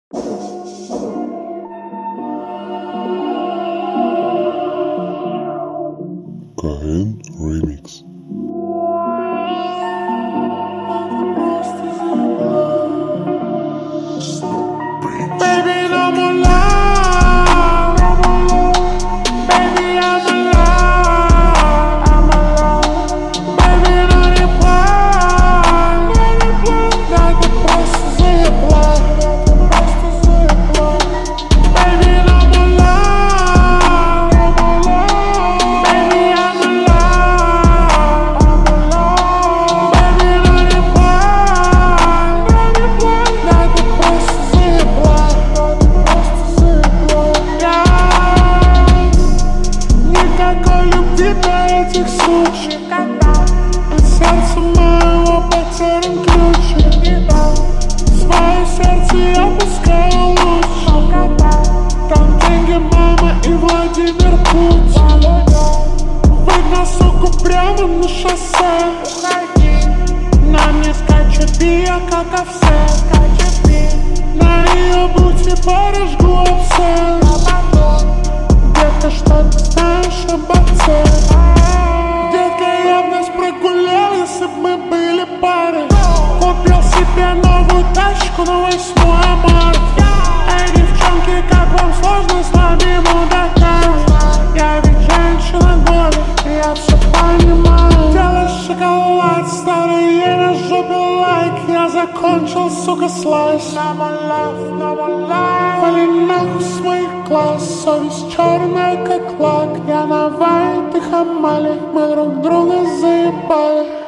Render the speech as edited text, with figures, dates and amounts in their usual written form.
КН Ремикс. От сердца моего потерян ключ. Свое сердце я пускаю лучше. Там деньги, мама и Владимир Путин. Выйдь на суку прямо на шоссе. На мне скачет я, как овсе. На ее бути порожгу абсцесс. Где-то что-то знаешь об отце. Если б мы были парой, купил себе новую тачку на 8 марта. Эй, девчонки, как вам сложно с вами мудаками? Я ведь женщина года, я все понимаю. Делай шоколад, старый, ей на жопе лайк. Я закончил, сука, слайс. Вали нахуй с моих глаз, совесть черная, как лак. Я на вай, ты хамали, мы друг друга заебали.